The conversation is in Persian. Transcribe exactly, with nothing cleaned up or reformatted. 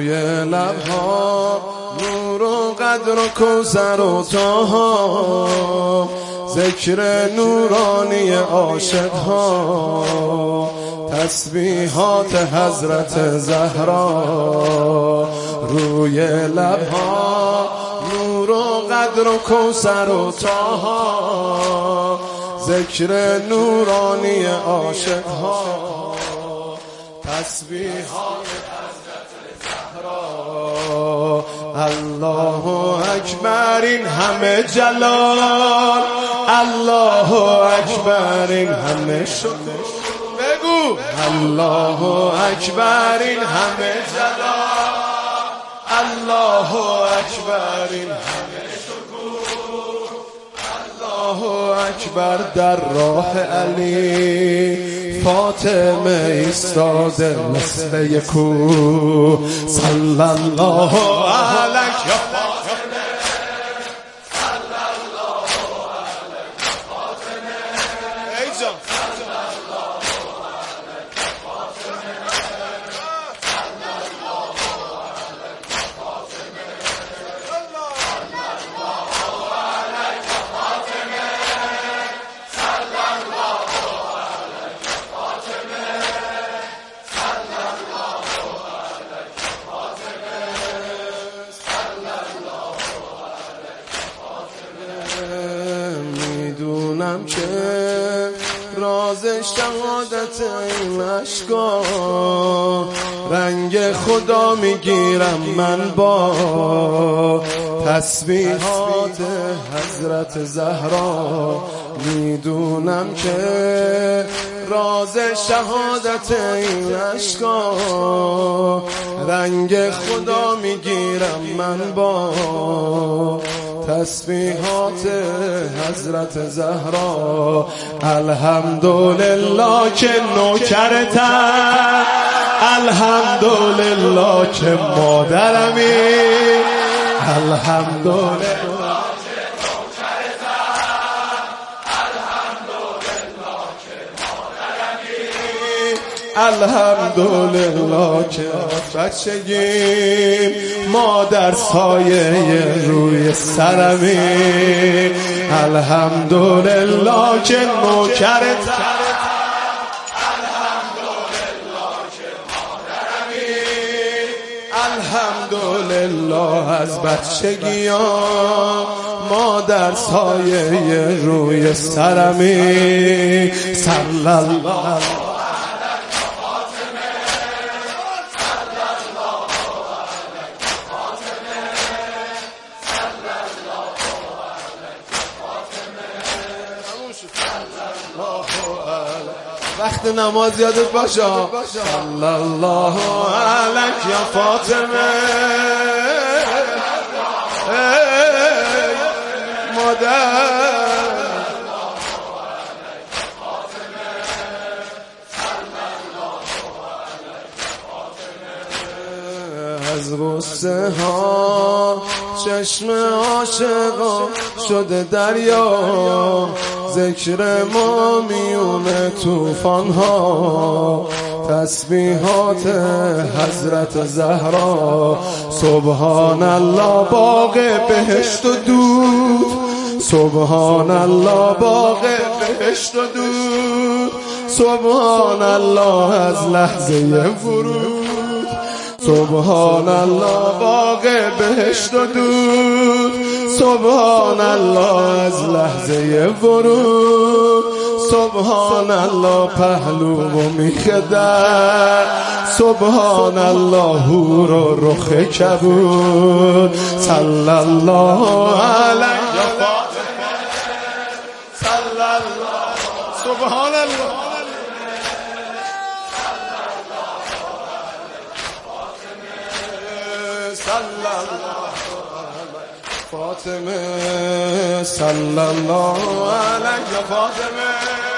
روی لبها نور و قدر و کوثر و طه، ذکر نورانی عاشقها، تسبیحات حضرت زهرا. روی لبها نور و قدر و کوثر و طه، ذکر نورانی عاشقها، تسبیحات حضرت زهرا. الله اکبر این همه جلال، الله اکبر این همه شکر. بگو الله اکبر این همه جلال، الله اکبر این همه شکر. الله اکبر در راه علی فاطمه ایستاده مثل یک کوه. صلی الله علیک یا فاطمه، صلی الله علیک یا فاطمه. ای جان صلی الله علیک یا فاطمه، صلی الله علیک یا فاطمه، صلی الله علیک یا فاطمه، صلی الله علیک یا فاطمه، صلی الله علیک یا فاطمه، صلی الله علیک یا فاطمه. میدونم که راز شهادت این اشکا، رنگ خدا میگیرم من با تسبیحات حضرت زهرا. میدونم که راز شهادت این اشکا، رنگ خدا میگیرم من با تسبیحات حضرت زهرا. الحمدلله که نوکرتم، الحمدلله که مادرمی، الحمدلله الحمدلله که بچگیم ما در سایه روی سرمی، الحمدلله که نوکرت، الحمدلله که مادرمی، الحمدلله از بچگیام ما در سایه روی سرمی. صلی الله وقت نماز یادت باشه. صلی الله علیک یا فاطمه، مادر از غصه ها چشم عاشقا شده دریا، ذکر ما میونه توفان ها، تسبیحات حضرت زهرا. سبحان الله باغ بهشت و دود، سبحان الله باغ بهشت و دود، سبحان الله از لحظه ورود، سبحان الله باغ بهشت و دود، سبحان الله از لحظه ورود، سبحان الله پهلو و میخدر، سبحان الله هور و رخ کبود. صلی الله علیک یا فاطمه، صلی الله، سبحان الله، صلی الله فاطمه، صلی الله علیک یا فاطمه.